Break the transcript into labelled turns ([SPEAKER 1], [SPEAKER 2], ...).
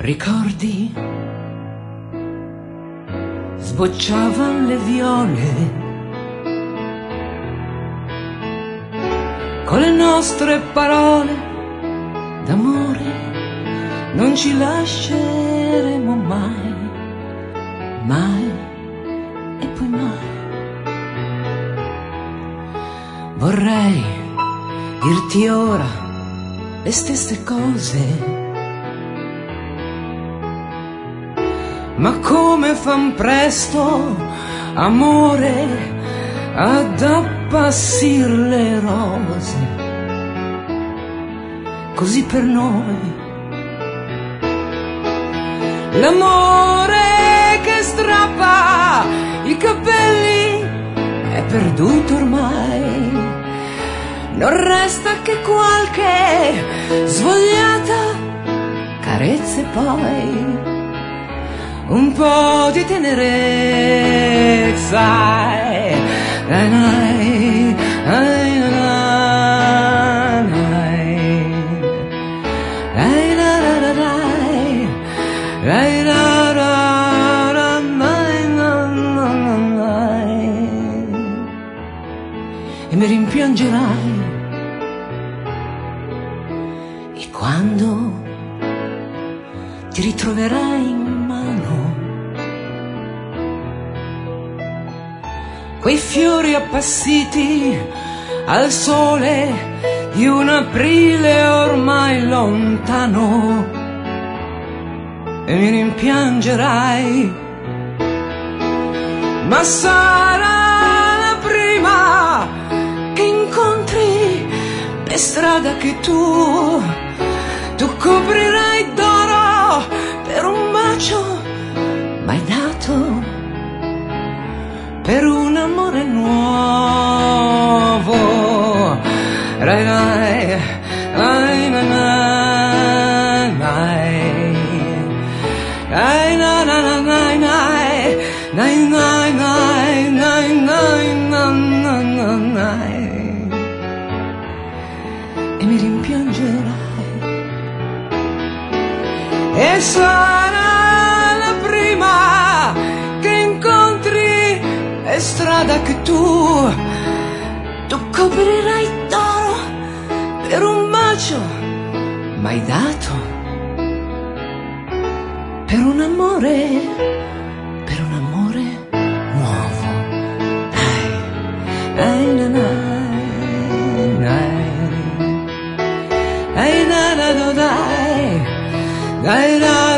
[SPEAKER 1] Ricordi? Sbocciavan le viole con le nostre parole d'amore, non ci lasceremo mai, mai e poi mai. Vorrei dirti ora le stesse cose, ma come fan presto, amore, ad appassir le rose, così per noi. L'amore che strappa i capelli è perduto ormai, non resta che qualche svogliata carezza e poi un po' di tenerezza. E mi rimpiangerai, e quando ti ritroverai in mano quei fiori appassiti al sole di un aprile ormai lontano, e mi rimpiangerai, ma sarà la prima che incontri per strada che tu coprirai d'oro per un bacio mai dato, per un amore nuovo. Rai, rai, rai, rai, rai, rai, na, na, na, na, na, na, na, na, na, e mi rimpiangerai, e sarà la prima che incontri per strada che tu coprirai d'oro per un bacio mai dato, per un amore nuovo. Dai, dai, na, na, dai, dai, na, na, dai, dai, dai.